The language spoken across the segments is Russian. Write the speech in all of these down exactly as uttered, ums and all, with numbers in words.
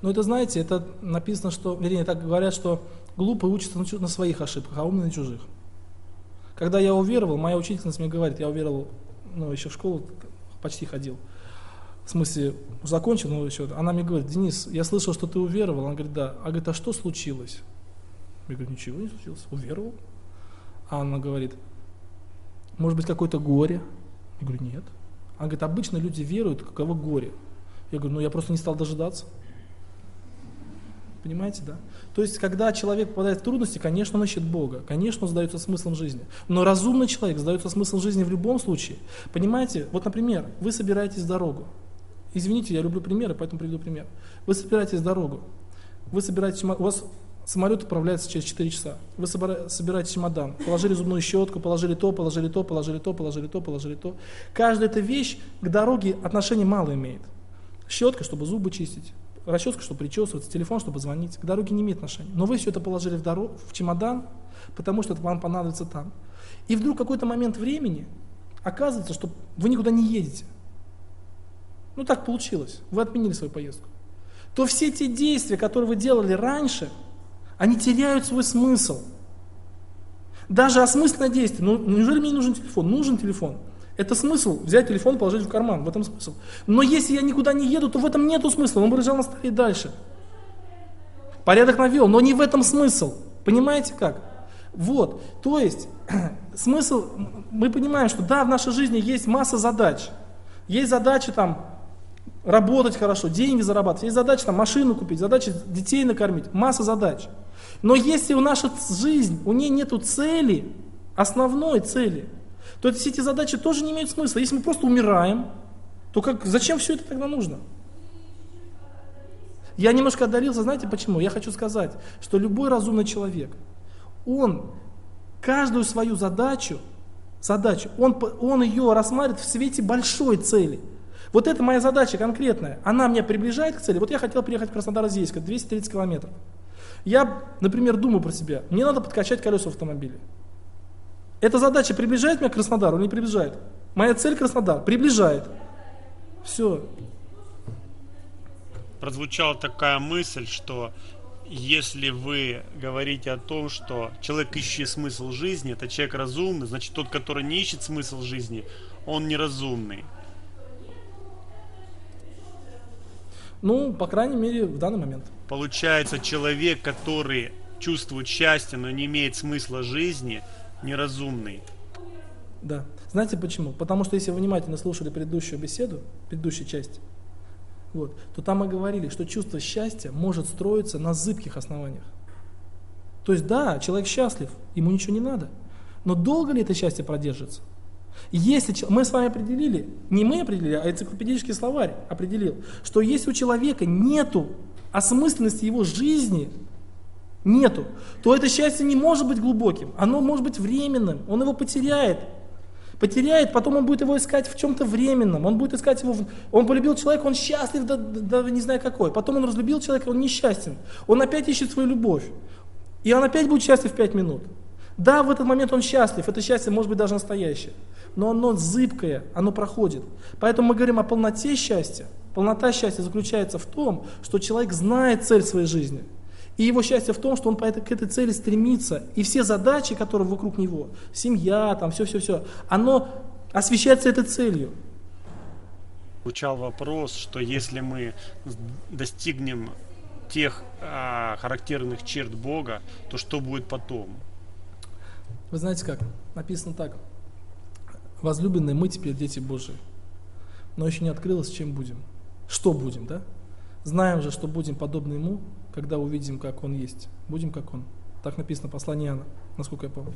Но это, знаете, это написано, что, вернее, так говорят, что глупый учится на, чу- на своих ошибках, а умный на чужих. Когда я уверовал, моя учительница мне говорит, я уверовал, ну, еще в школу почти ходил, в смысле, закончил, но еще, она мне говорит: Денис, я слышал, что ты уверовал. Она говорит: да. А говорит: а что случилось? Я говорю: ничего не случилось, уверовал. А она говорит: может быть, какое-то горе? Я говорю: нет. Она говорит: обычно люди веруют, у кого горе. Я говорю: ну я просто не стал дожидаться. Понимаете, да? То есть, когда человек попадает в трудности, конечно, он ищет Бога, конечно, он задается смыслом жизни. Но разумный человек задается смыслом жизни в любом случае. Понимаете, вот, например, вы собираетесь в дорогу. Извините, я люблю примеры, поэтому приведу пример. Вы собираетесь в дорогу, вы собираетесь, у вас самолет отправляется через четыре часа. Вы собираете чемодан, положили зубную щетку, положили то, положили то, положили то, положили то, положили то. Каждая эта вещь к дороге отношения мало имеет. Щетка, чтобы зубы чистить, расческа, чтобы причесываться, телефон, чтобы звонить. К дороге не имеет отношения. Но вы все это положили в, дорогу, в чемодан, потому что это вам понадобится там. И вдруг в какой-то момент времени оказывается, что вы никуда не едете. Ну так получилось, вы отменили свою поездку. То все те действия, которые вы делали раньше, они теряют свой смысл. Даже осмысленное действие. Ну, неужели мне нужен телефон? Нужен телефон. Это смысл взять телефон и положить в карман. В этом смысл. Но если я никуда не еду, то в этом нету смысла. Он бы лежал на столе дальше. Порядок навел, но не в этом смысл. Понимаете как? Вот. То есть, смысл, мы понимаем, что да, в нашей жизни есть масса задач. Есть задачи там работать хорошо, деньги зарабатывать, есть задача там машину купить, задача детей накормить, масса задач. Но если у наша жизнь, у нее нету цели, основной цели, то все эти задачи тоже не имеют смысла. Если мы просто умираем, то как, зачем все это тогда нужно? Я немножко отдалился, знаете почему? Я хочу сказать, что любой разумный человек, он каждую свою задачу, задачу он, он ее рассматривает в свете большой цели. Вот это моя задача конкретная, она меня приближает к цели. Вот я хотел приехать в Краснодар-Озерск, двести тридцать километров. Я, например, думаю про себя, мне надо подкачать колеса в автомобиле. Эта задача приближает меня к Краснодару или не приближает? Моя цель Краснодар приближает. Все. Прозвучала такая мысль, что если вы говорите о том, что человек ищет смысл жизни, это человек разумный, значит тот, который не ищет смысл жизни, он неразумный. Ну, по крайней мере, в данный момент. Получается, человек, который чувствует счастье, но не имеет смысла жизни, неразумный. Да. Знаете почему? Потому что если вы внимательно слушали предыдущую беседу, предыдущую часть, вот, то там мы говорили, что чувство счастья может строиться на зыбких основаниях. То есть да, человек счастлив, ему ничего не надо. Но долго ли это счастье продержится? Если мы с вами определили, не мы определили, а энциклопедический словарь определил, что если у человека нету осмысленности его жизни, нету, то это счастье не может быть глубоким, оно может быть временным, он его потеряет. Потеряет, потом он будет его искать в чем-то временном, он будет искать его, в... он полюбил человека, он счастлив, да, да, да не знаю какой, потом он разлюбил человека, он несчастен, он опять ищет свою любовь, и он опять будет счастлив пять минут. Да, в этот момент он счастлив, это счастье может быть даже настоящее, но оно зыбкое, оно проходит. Поэтому мы говорим о полноте счастья. Полнота счастья заключается в том, что человек знает цель своей жизни. И его счастье в том, что он по этой, к этой цели стремится. И все задачи, которые вокруг него, семья, там все-все-все, оно освещается этой целью. Звучал вопрос, что если мы достигнем тех а, характерных черт Бога, то что будет потом? Вы знаете как? Написано так. Возлюбленные, мы теперь дети Божии. Но еще не открылось, чем будем. Что будем, да? Знаем же, что будем подобны Ему, когда увидим, как Он есть. Будем, как Он. Так написано в послании Иоанна, насколько я помню.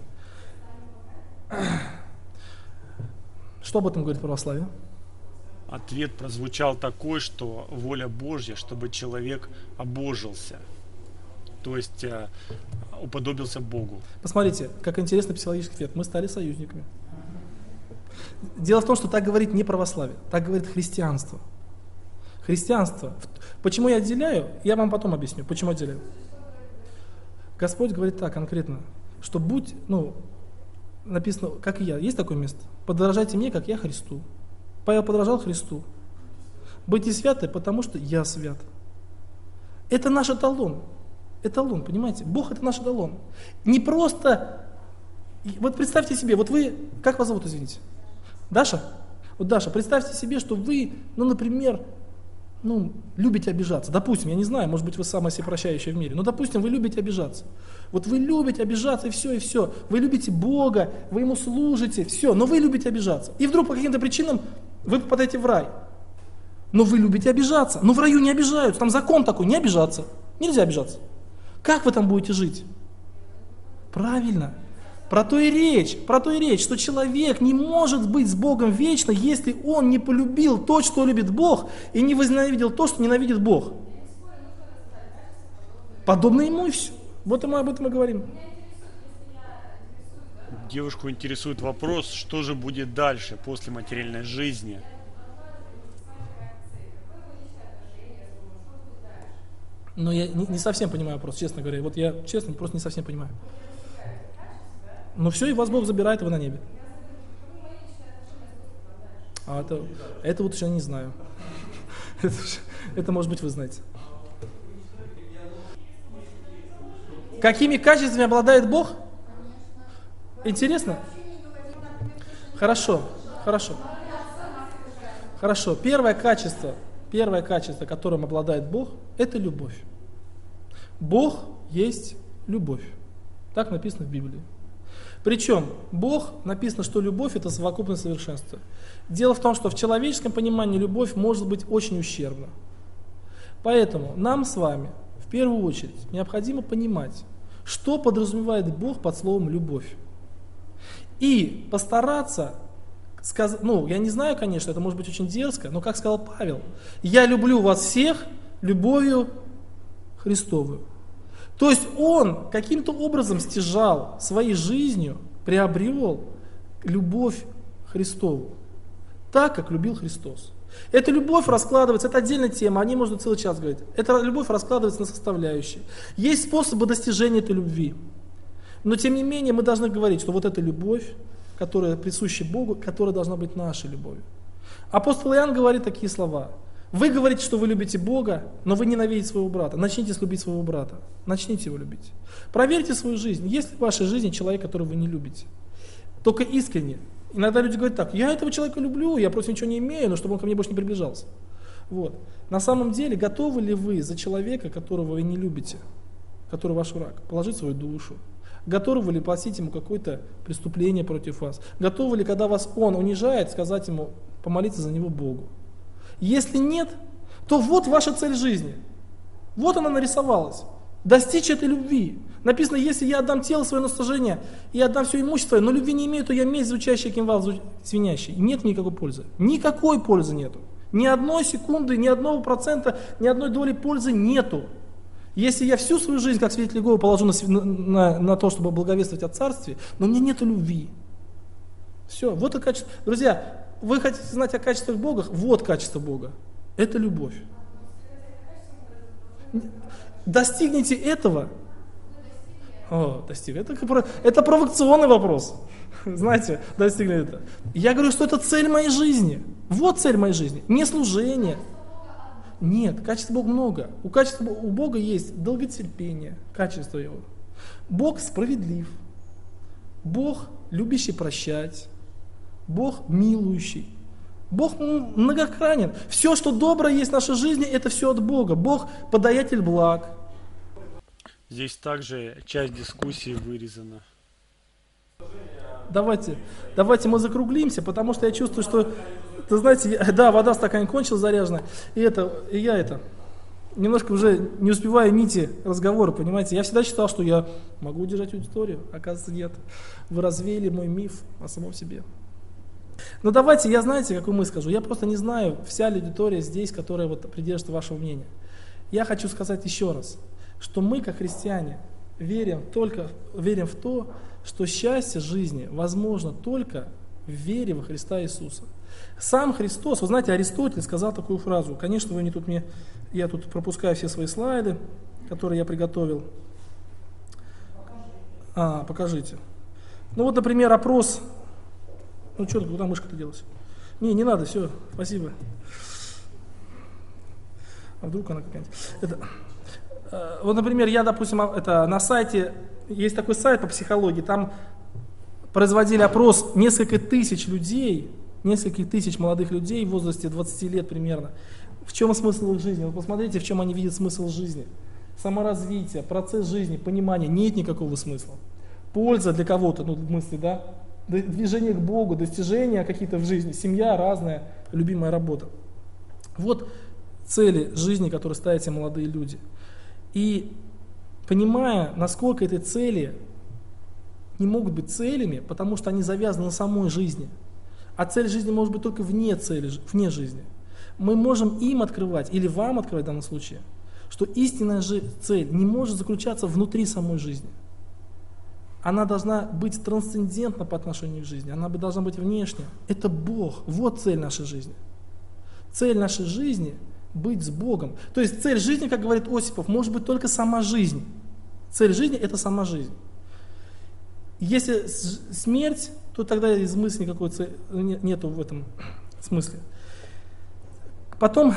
Что об этом говорит православие? Ответ прозвучал такой, что воля Божья, чтобы человек обожился. То есть э, уподобился Богу. Посмотрите, как интересно психологический ответ. Мы стали союзниками. Дело в том, что так говорит не православие, так говорит христианство. Христианство. Почему я отделяю? Я вам потом объясню, почему отделяю. Господь говорит так конкретно, что будь, ну, написано, как и я. Есть такое место? Подражайте мне, как я Христу. Павел подражал Христу. Будьте святы, потому что я свят. Это наш эталон. Эталон, понимаете? Бог это наш эталон. Не просто... Вот представьте себе, вот вы... Как вас зовут, извините? Даша? Вот, Даша, представьте себе, что вы, ну, например, ну, любите обижаться. Допустим, я не знаю, может быть, вы самая всепрощающая в мире, но, допустим, вы любите обижаться. Вот вы любите обижаться, и все, и все. Вы любите Бога, вы Ему служите, все, но вы любите обижаться. И вдруг по каким-то причинам вы попадаете в рай. Но вы любите обижаться. Но в раю не обижаются, там закон такой, не обижаться. Нельзя обижаться. Как вы там будете жить? Правильно. Про то и речь, про то и речь, что человек не может быть с Богом вечно, если он не полюбил то, что любит Бог, и не возненавидел то, что ненавидит Бог. Подобно ему и все. Вот и мы об этом и говорим. Девушку интересует вопрос, что же будет дальше, после материальной жизни. Но я не, не совсем понимаю вопрос, честно говоря. Вот я, честно, просто не совсем понимаю. Ну все, и вас Бог забирает, и вы на небе. А это, это вот еще не знаю. Это, это, может быть, вы знаете. Какими качествами обладает Бог? Интересно? Хорошо, хорошо. Хорошо. Первое качество, первое качество, которым обладает Бог, это любовь. Бог есть любовь. Так написано в Библии. Причем Бог, написано, что любовь это совокупность совершенства. Дело в том, что в человеческом понимании любовь может быть очень ущербна. Поэтому нам с вами в первую очередь необходимо понимать, что подразумевает Бог под словом любовь. И постараться сказать, ну я не знаю, конечно, это может быть очень дерзко, но как сказал Павел, я люблю вас всех любовью Христовую. То есть он каким-то образом стяжал своей жизнью, приобрел любовь Христову, так, как любил Христос. Эта любовь раскладывается, это отдельная тема, о ней можно целый час говорить. Эта любовь раскладывается на составляющие. Есть способы достижения этой любви. Но тем не менее мы должны говорить, что вот эта любовь, которая присуща Богу, которая должна быть нашей любовью. Апостол Иоанн говорит такие слова. Вы говорите, что вы любите Бога, но вы ненавидите своего брата. Начните любить своего брата. Начните его любить. Проверьте свою жизнь. Есть ли в вашей жизни человек, которого вы не любите? Только искренне. Иногда люди говорят так, я этого человека люблю, я просто ничего не имею, но чтобы он ко мне больше не приближался. Вот. На самом деле, готовы ли вы за человека, которого вы не любите, который ваш враг, положить свою душу? Готовы ли платить ему какое-то преступление против вас? Готовы ли, когда вас он унижает, сказать ему, помолиться за него Богу? Если нет, то вот ваша цель жизни. Вот она нарисовалась. Достичь этой любви. Написано, если я отдам тело свое на сожжение, и отдам все имущество, но любви не имею, то я месть звучащая, кимвал звенящий. Нет никакой пользы. Никакой пользы нету. Ни одной секунды, ни одного процента, ни одной доли пользы нету. Если я всю свою жизнь, как свидетель Иеговы, положу на, на, на то, чтобы благовествовать о Царстве, но у меня нету любви. Все, вот и качество. Друзья, вы хотите знать о качествах Бога? Вот качество Бога. Это любовь. Достигните этого. О, достиг. Это, это провокационный вопрос. Знаете, достигли это. Я говорю, что это цель моей жизни. Вот цель моей жизни. Не служение. Нет, качеств Бога много. У, качества, у Бога есть долготерпение, качество Его. Бог справедлив. Бог любящий прощать. Бог милующий. Бог многокранен. Все, что доброе есть в нашей жизни, это все от Бога. Бог подаятель благ. Здесь также часть дискуссии вырезана. Давайте, давайте мы закруглимся, потому что я чувствую, что, ты знаете, я, да, вода в стакане кончилась заряженная, и это, и я это, немножко уже не успеваю нити разговора, понимаете. Я всегда считал, что я могу удержать аудиторию, оказывается, нет. Вы развеяли мой миф о самом себе. Но давайте, я знаете, какую мысль скажу. Я просто не знаю, вся ли аудитория здесь, которая вот придерживается вашего мнения. Я хочу сказать еще раз, что мы, как христиане, верим только верим в то, что счастье жизни возможно только в вере во Христа Иисуса. Сам Христос, вы знаете, Аристотель сказал такую фразу. Конечно, вы не тут мне, я тут пропускаю все свои слайды, которые я приготовил. А, покажите. Ну вот, например, опрос. Ну что, куда мышка-то делась? Не, не надо, все, спасибо. А вдруг она какая-нибудь? Это... Э, вот, например, я, допустим, это, на сайте, есть такой сайт по психологии, там производили опрос несколько тысяч людей, несколько тысяч молодых людей в возрасте двадцати лет примерно. В чем смысл их жизни? Вы посмотрите, в чем они видят смысл жизни. Саморазвитие, процесс жизни, понимание, нет никакого смысла. Польза для кого-то, ну, в мысли, да? Движение к Богу, достижения какие-то в жизни, семья разная, любимая работа. Вот цели жизни, которые ставят себе молодые люди. И понимая, насколько эти цели не могут быть целями, потому что они завязаны на самой жизни. А цель жизни может быть только вне цели, вне жизни. Мы можем им открывать, или вам открывать в данном случае, что истинная же цель не может заключаться внутри самой жизни. Она должна быть трансцендентна по отношению к жизни, она должна быть внешняя. Это Бог, вот цель нашей жизни. Цель нашей жизни – быть с Богом. То есть цель жизни, как говорит Осипов, может быть только сама жизнь. Цель жизни – это сама жизнь. Если смерть, то тогда из мысли никакой цели нету в этом смысле. Потом,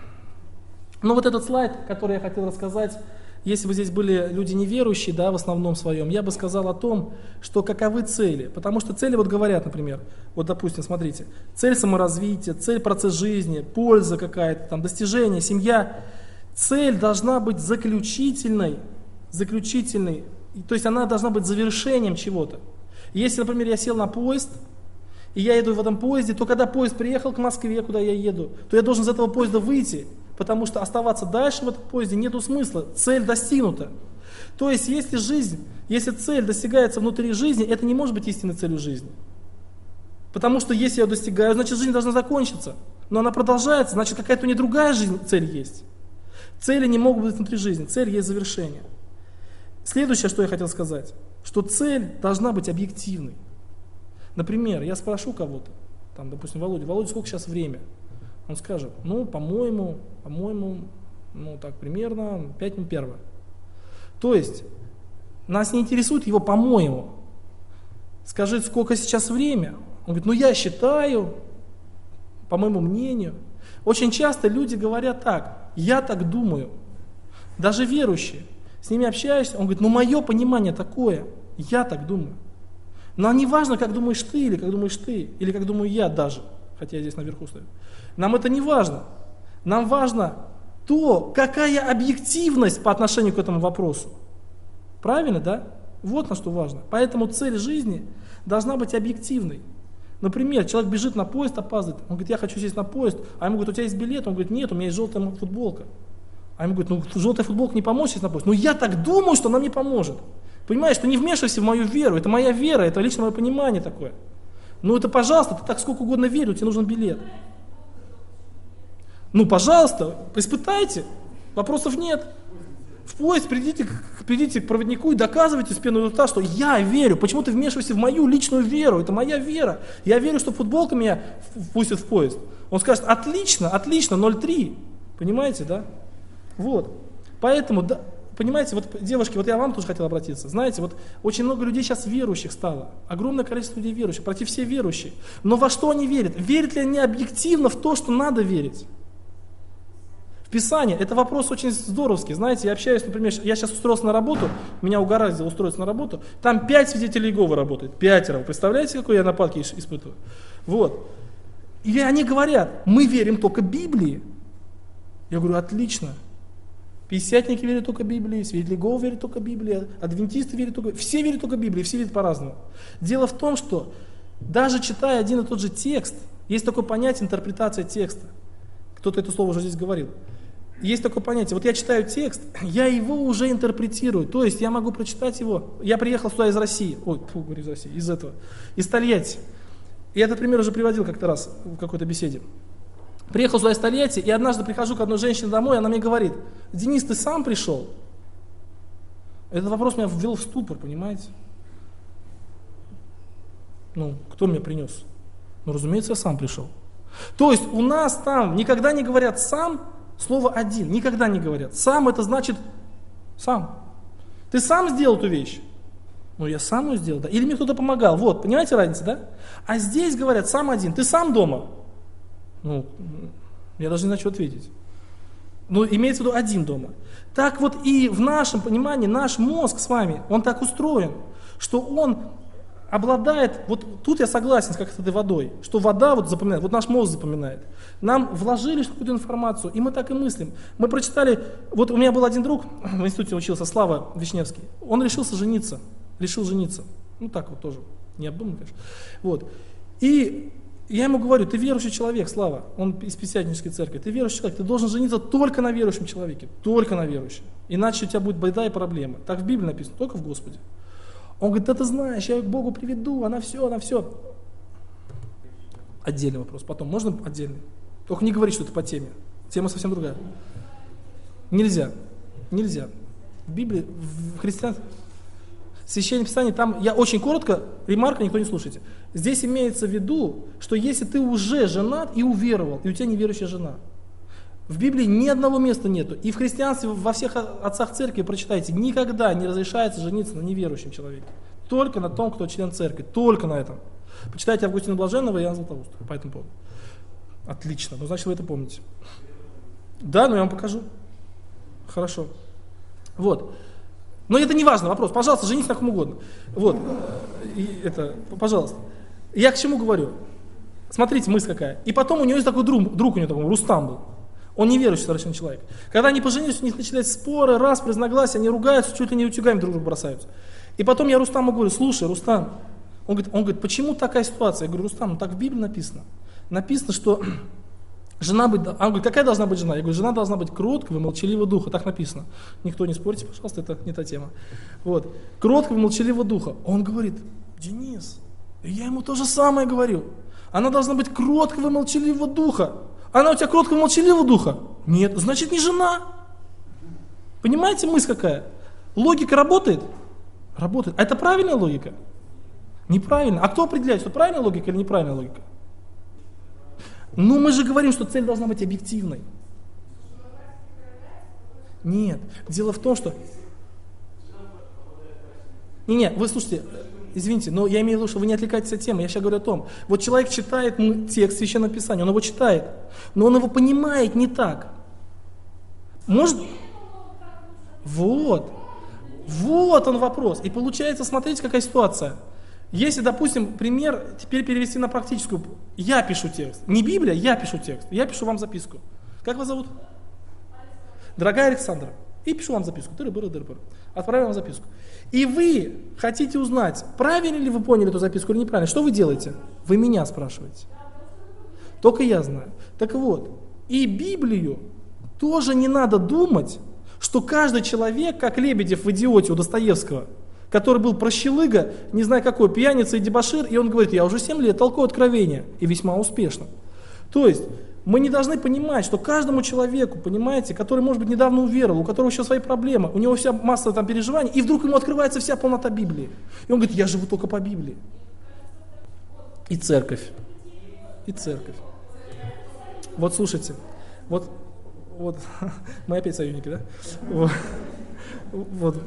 ну вот этот слайд, который я хотел рассказать, если бы здесь были люди неверующие, да, в основном своем, я бы сказал о том, что каковы цели. Потому что цели вот говорят, например, вот допустим, смотрите, цель саморазвития, цель процесс жизни, польза какая-то, там, достижение, семья. Цель должна быть заключительной, заключительной, то есть она должна быть завершением чего-то. Если, например, я сел на поезд, и я еду в этом поезде, то когда поезд приехал к Москве, куда я еду, то я должен из этого поезда выйти, потому что оставаться дальше в этом поезде нету смысла, цель достигнута. То есть, если жизнь, если цель достигается внутри жизни, это не может быть истинной целью жизни. Потому что если я ее достигаю, значит жизнь должна закончиться. Но она продолжается, значит какая-то у нее другая жизнь, цель есть. Цели не могут быть внутри жизни, цель есть завершение. Следующее, что я хотел сказать, что цель должна быть объективной. Например, я спрошу кого-то, там, допустим, Володя, Володя, сколько сейчас время? Он скажет, ну, по-моему, по-моему, ну, так, примерно пять минут первого. То есть, нас не интересует его по-моему. Скажи, сколько сейчас время? Он говорит, ну, я считаю, по моему мнению. Очень часто люди говорят так, я так думаю. Даже верующие, с ними общаешься, он говорит, ну, мое понимание такое, я так думаю. Но не важно, как думаешь ты, или как думаешь ты, или как думаю я даже, хотя я здесь наверху стою. Нам это не важно. Нам важно то, какая объективность по отношению к этому вопросу. Правильно, да? Вот на что важно. Поэтому цель жизни должна быть объективной. Например, человек бежит на поезд, опаздывает. Он говорит, я хочу сесть на поезд. А ему говорят, у тебя есть билет? Он говорит, нет, у меня есть желтая футболка. А ему говорят, ну желтая футболка не поможет сесть на поезд. Ну я так думаю, что она мне поможет. Понимаешь, ты не вмешивайся в мою веру, это моя вера, это лично мое понимание такое. Ну это пожалуйста, ты так сколько угодно верил, тебе нужен билет. Ну пожалуйста, испытайте, вопросов нет. В поезд придите, придите к проводнику и доказывайте с пеной у рта, что я верю. Почему ты вмешиваешься в мою личную веру? Это моя вера. Я верю, что футболка меня впустит в поезд. Он скажет, отлично, отлично, ноль три. Понимаете, да? Вот. Поэтому, да, понимаете, вот девушки, вот я вам тоже хотел обратиться. Знаете, вот очень много людей сейчас верующих стало. Огромное количество людей верующих, почти все верующие. Но во что они верят? Верят ли они объективно в то, что надо верить? В Писание. Это вопрос очень здоровский. Знаете, я общаюсь, например, я сейчас устроился на работу, меня угораздило устроиться на работу, там пять свидетелей Иеговы работает, пятеро. Вы представляете, какой я нападки испытываю? Вот. И они говорят, мы верим только Библии. Я говорю, отлично. Пятидесятники верят только Библии, свидетели Иеговы верят только Библии, адвентисты верят только... Все верят только Библии, все верят по-разному. Дело в том, что даже читая один и тот же текст, есть такое понятие интерпретация текста. Кто-то это слово уже здесь говорил. Есть такое понятие, вот я читаю текст, я его уже интерпретирую, то есть я могу прочитать его. Я приехал сюда из России, ой, фу, говорю из России, из этого, из Тольятти. Я этот пример уже приводил как-то раз в какой-то беседе. Приехал сюда из Тольятти, и однажды прихожу к одной женщине домой, она мне говорит, Денис, ты сам пришел? Этот вопрос меня ввел в ступор, понимаете? Ну, кто меня принес? Ну, разумеется, я сам пришел. То есть у нас там никогда не говорят «сам», слово «один», никогда не говорят. «Сам» это значит «сам». Ты сам сделал эту вещь? Ну, я сам ее сделал, да. Или мне кто-то помогал. Вот, понимаете разницу, да? А здесь говорят «сам один». Ты сам дома? Ну, я даже не знаю, что ответить. Ну, имеется в виду один дома. Так вот и в нашем понимании, наш мозг с вами, он так устроен, что он обладает, вот тут я согласен с как с этой водой, что вода вот запоминает, вот наш мозг запоминает. Нам вложили какую-то информацию, и мы так и мыслим. Мы прочитали, вот у меня был один друг, в институте учился, Слава Вишневский, он решился жениться, решил жениться. Ну так вот тоже, необдуманно, конечно. Вот. И я ему говорю, ты верующий человек, Слава, он из Пятидесятнической церкви, ты верующий человек, ты должен жениться только на верующем человеке, только на верующем. Иначе у тебя будет беда и проблема. Так в Библии написано, только в Господе. Он говорит, да ты знаешь, я ее к Богу приведу, она все, она все. Отдельный вопрос, потом, можно отдельный? Только не говори, что это по теме, тема совсем другая. Нельзя, нельзя. В Библии, в христианстве, в Священном Писании, там, я очень коротко, ремарка, никто не слушайте. Здесь имеется в виду, что если ты уже женат и уверовал, и у тебя неверующая жена, в Библии ни одного места нету. И в христианстве, во всех отцах церкви, прочитайте, никогда не разрешается жениться на неверующем человеке. Только на том, кто член церкви. Только на этом. Почитайте Августина Блаженного и Иоанна Златоуста по этому поводу. Отлично. Ну, значит, вы это помните. Да, но я вам покажу. Хорошо. Вот. Но это не важно, вопрос. Пожалуйста, женись на ком угодно. Вот. И это, пожалуйста. Я к чему говорю? Смотрите, мысль какая. И потом у него есть такой друг, друг у него такой, Рустам был. Он неверующий совершенно человек. Когда они поженились, у них начались споры, распри, разногласия, они ругаются, чуть ли не утюгами друг друга бросаются. И потом я Рустаму говорю, слушай, Рустам, он говорит, он говорит, почему такая ситуация? Я говорю, Рустам, ну так в Библии написано. Написано, что жена быть, он говорит, какая должна быть жена? Я говорю, жена должна быть кроткого и молчаливого духа, так написано. Никто не спорьте, пожалуйста, это не та тема. Вот, кроткого и молчаливого духа. Он говорит, Денис, я ему то же самое говорю. Она должна быть кроткого и молчаливого духа. Она у тебя кроткого и молчаливого духа? Нет, значит не жена. Понимаете, мысль какая? Логика работает? Работает. А это правильная логика? Неправильно. А кто определяет, что правильная логика или неправильная логика? Ну мы же говорим, что цель должна быть объективной. Нет. Дело в том, что... Не-не, вы слушайте, извините, но я имею в виду, что вы не отвлекаетесь от темы. Я сейчас говорю о том. Вот человек читает текст Священного Писания, он его читает, но он его понимает не так. Может... Вот. Вот он вопрос. И получается, смотрите, какая ситуация. Если, допустим, пример теперь перевести на практическую. Я пишу текст. Не Библия, я пишу текст. Я пишу вам записку. Как вас зовут? Дорогая Александра. И пишу вам записку. Тыры-быры-дыры-быры. Отправляю вам записку. И вы хотите узнать, правильно ли вы поняли эту записку или неправильно. Что вы делаете? Вы меня спрашиваете. Только я знаю. Так вот, и Библию тоже не надо думать, что каждый человек, как Лебедев в «Идиоте» у Достоевского, который был прощелыга, не знаю какой, пьяница и дебошир, и он говорит, я уже семь лет толкую откровения, и весьма успешно. То есть, мы не должны понимать, что каждому человеку, понимаете, который, может быть, недавно уверовал, у которого еще свои проблемы, у него вся масса там переживаний, и вдруг ему открывается вся полнота Библии. И он говорит, я живу только по Библии. И церковь. И церковь. Вот слушайте, вот, вот, мы опять союзники, да? Вот. Вот.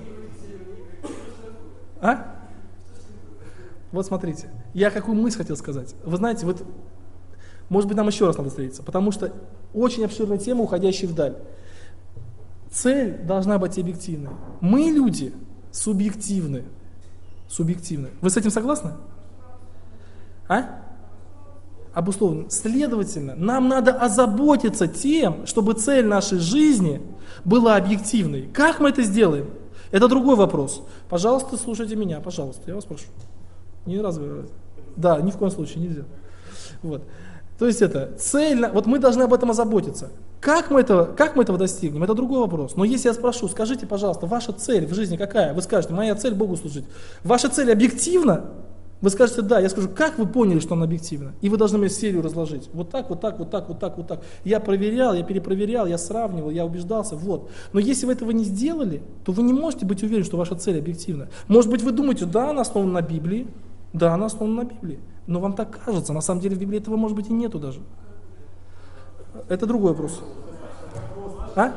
А? Вот смотрите, я какую мысль хотел сказать. Вы знаете, вот, может быть, нам еще раз надо встретиться, потому что очень обширная тема, уходящая вдаль. Цель должна быть объективной. Мы, люди, субъективны. Субъективны. Вы с этим согласны? А? Обусловлено. Следовательно, нам надо озаботиться тем, чтобы цель нашей жизни была объективной. Как мы это сделаем? Это другой вопрос. Пожалуйста, слушайте меня, пожалуйста, я вас прошу. Не развивайте. Да, ни в коем случае нельзя. Вот. То есть это цель, вот мы должны об этом озаботиться. Как мы, этого, как мы этого достигнем, это другой вопрос. Но если я спрошу, скажите, пожалуйста, ваша цель в жизни какая? Вы скажете, моя цель Богу служить. Ваша цель объективна? Вы скажете, да. Я скажу, как вы поняли, что она объективна? И вы должны мне серию разложить. Вот так, вот так, вот так, вот так, вот так. Я проверял, я перепроверял, я сравнивал, я убеждался, вот. Но если вы этого не сделали, то вы не можете быть уверены, что ваша цель объективна. Может быть, вы думаете, да, она основана на Библии, да, она основана на Библии. Но вам так кажется, на самом деле в Библии этого, может быть, и нету даже. Это другой вопрос. А?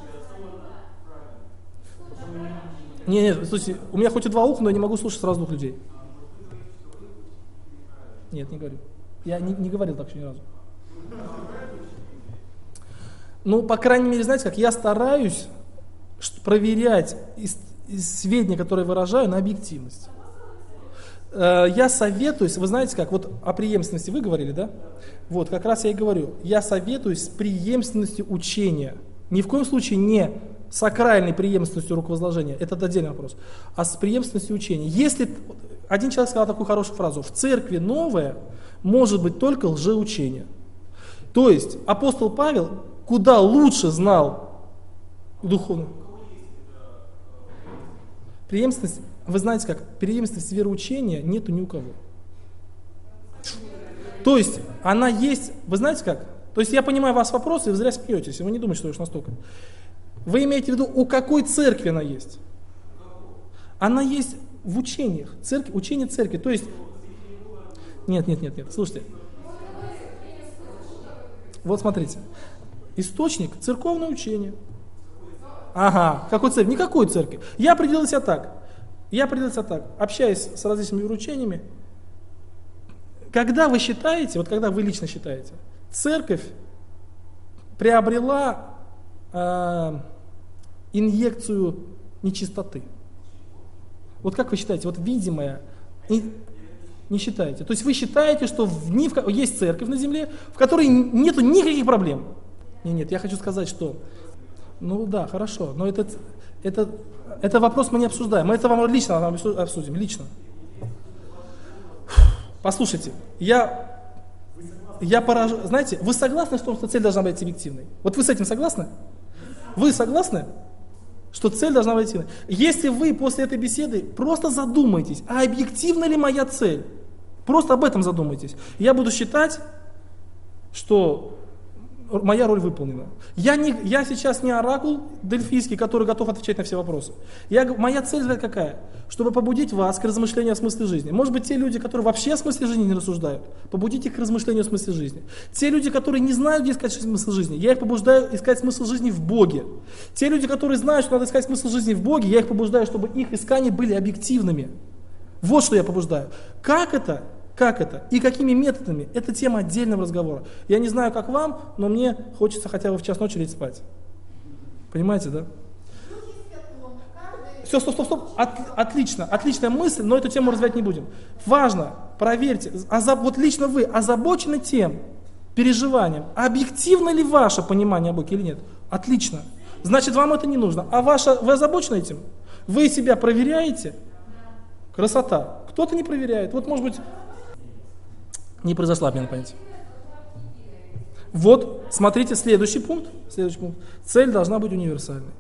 Не, нет, слушайте, у меня хоть и два уха, но я не могу слушать сразу двух людей. Нет, не говорю. Я не, не говорил так еще ни разу. Ну, по крайней мере, знаете как, я стараюсь проверять из, из сведения, которые выражаю, на объективность. Я советуюсь, вы знаете как, вот о преемственности вы говорили, да? Вот, как раз я и говорю, я советуюсь с преемственностью учения. Ни в коем случае не сакральной преемственностью руковозложения, это отдельный вопрос, а с преемственностью учения. Если, один человек сказал такую хорошую фразу, в церкви новое может быть только лжеучение. То есть апостол Павел куда лучше знал духовно. Преемственность, вы знаете как, преемственность вероучения нету ни у кого. То есть она есть, вы знаете как? То есть я понимаю вас вопросы, и вы зря смеетесь, и вы не думаете, что уж настолько. Вы имеете в виду, у какой церкви она есть? Она есть в учениях, церкви, учение церкви. То есть, нет, нет, нет, нет, слушайте. Вот смотрите. Источник – церковное учение. Ага, какой церкви? Никакой церкви. Я определил себя так. Я определил себя так. Общаясь с различными вероучениями, когда вы считаете, вот когда вы лично считаете, церковь приобрела э, инъекцию нечистоты. Вот как вы считаете, вот видимое, не, не считаете. То есть вы считаете, что в, ни в, есть церковь на земле, в которой нету никаких проблем. Нет, нет, я хочу сказать, что, ну да, хорошо, но это, это, это вопрос мы не обсуждаем. Мы это вам лично обсудим, лично. Послушайте, я, я поражен, знаете, вы согласны, что цель должна быть объективной? Вот вы с этим согласны? Вы согласны, что цель должна быть объективной? Если вы после этой беседы просто задумаетесь, а объективна ли моя цель? Просто об этом задумайтесь. Я буду считать, что моя роль выполнена. Я, не, я сейчас не оракул дельфийский, который готов отвечать на все вопросы. Я, моя цель какая? Чтобы побудить вас к размышлению о смысле жизни. Может быть, те люди, которые вообще о смысле жизни не рассуждают, побудить их к размышлению о смысле жизни. Те люди, которые не знают, где искать смысл жизни, я их побуждаю искать смысл жизни в Боге. Те люди, которые знают, что надо искать смысл жизни в Боге, я их побуждаю, чтобы их искания были объективными. Вот что я побуждаю. Как это? Как это? И какими методами? Это тема отдельного разговора. Я не знаю, как вам, но мне хочется хотя бы в час ночи лечь спать. Понимаете, да? Все, стоп, стоп, стоп. От, отлично, отличная мысль, но эту тему развивать не будем. Важно, проверьте, озаб, вот лично вы озабочены тем переживанием, объективно ли ваше понимание о Боге или нет? Отлично. Значит, вам это не нужно. А ваше, вы озабочены этим? Вы себя проверяете? Красота. Кто-то не проверяет. Вот, может быть, не произошла обмена понятий. Вот, смотрите, следующий пункт. Следующий пункт. Цель должна быть универсальной.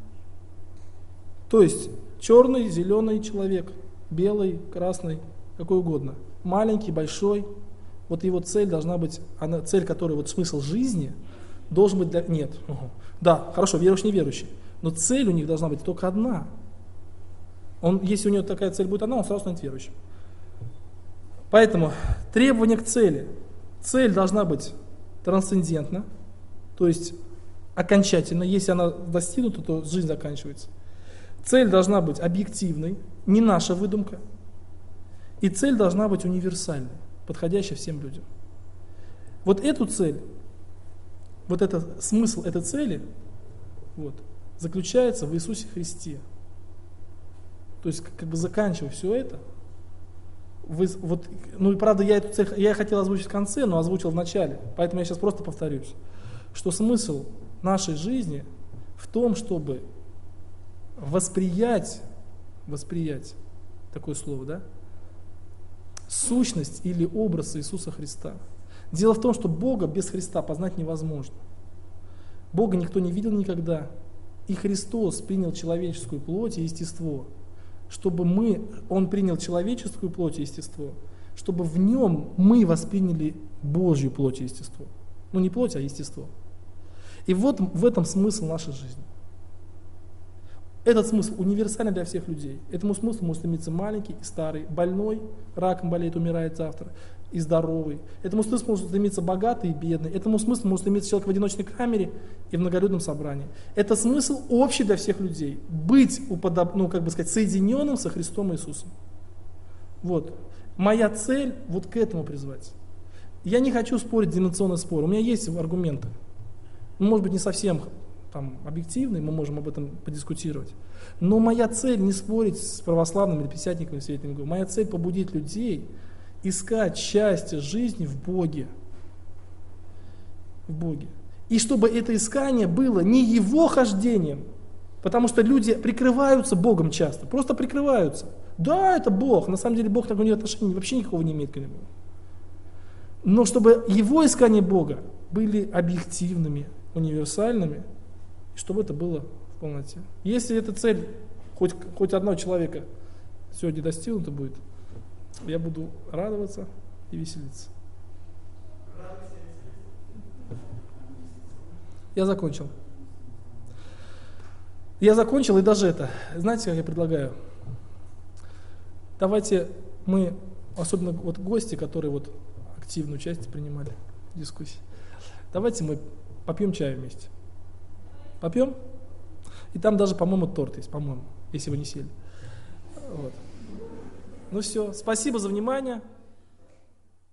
То есть, черный, зеленый человек, белый, красный, какой угодно. Маленький, большой. Вот его цель должна быть, она, цель, которая, вот смысл жизни, должен быть для... Нет. Угу. Да, хорошо, верующий, неверующий. Но цель у них должна быть только одна. Он, если у него такая цель будет одна, он сразу станет верующим. Поэтому требование к цели. Цель должна быть трансцендентна, то есть окончательно. Если она достигнута, то жизнь заканчивается. Цель должна быть объективной, не наша выдумка. И цель должна быть универсальной, подходящей всем людям. Вот эту цель, вот этот смысл этой цели вот, заключается в Иисусе Христе. То есть, как бы заканчивая все это, вы, вот, ну и правда, я эту цель, я хотел озвучить в конце, но озвучил в начале, поэтому я сейчас просто повторюсь, что смысл нашей жизни в том, чтобы восприять, восприять, такое слово, да, сущность или образ Иисуса Христа. Дело в том, что Бога без Христа познать невозможно. Бога никто не видел никогда, и Христос принял человеческую плоть и естество, чтобы мы, Он принял человеческую плоть и естество, чтобы в Нем мы восприняли Божью плоть и естество. Ну не плоть, а естество. И вот в этом смысл нашей жизни. Этот смысл универсальный для всех людей. Этому смыслу может стремиться маленький и старый, больной, раком болеет, умирает завтра, и здоровый. Этому смыслу может стремиться богатый и бедный. Этому смыслу может стремиться человек в одиночной камере и в многолюдном собрании. Это смысл общий для всех людей. Быть, уподоб... ну, как бы сказать, соединенным со Христом Иисусом. Вот. Моя цель вот к этому призвать. Я не хочу спорить деноминационный спор. У меня есть аргументы. Ну, может быть, не совсем там, объективный, мы можем об этом подискутировать. Но моя цель не спорить с православными или пятидесятниками, светлыми. Моя цель побудить людей искать счастье жизни в Боге. В Боге. И чтобы это искание было не его хождением, потому что люди прикрываются Богом часто, просто прикрываются. Да, это Бог, на самом деле Бог к нему отношения вообще никакого не имеет к нему. Но чтобы его искания Бога были объективными, универсальными, и чтобы это было в полноте. Если эта цель хоть, хоть одного человека сегодня достигнута будет, я буду радоваться и веселиться. Я закончил. Я закончил, и даже это, знаете, как я предлагаю? Давайте мы, особенно вот гости, которые вот активное участие принимали в дискуссии, давайте мы попьем чай вместе. Попьем? И там даже, по-моему, торт есть, по-моему, если вы не сели. Вот. Ну все, спасибо за внимание.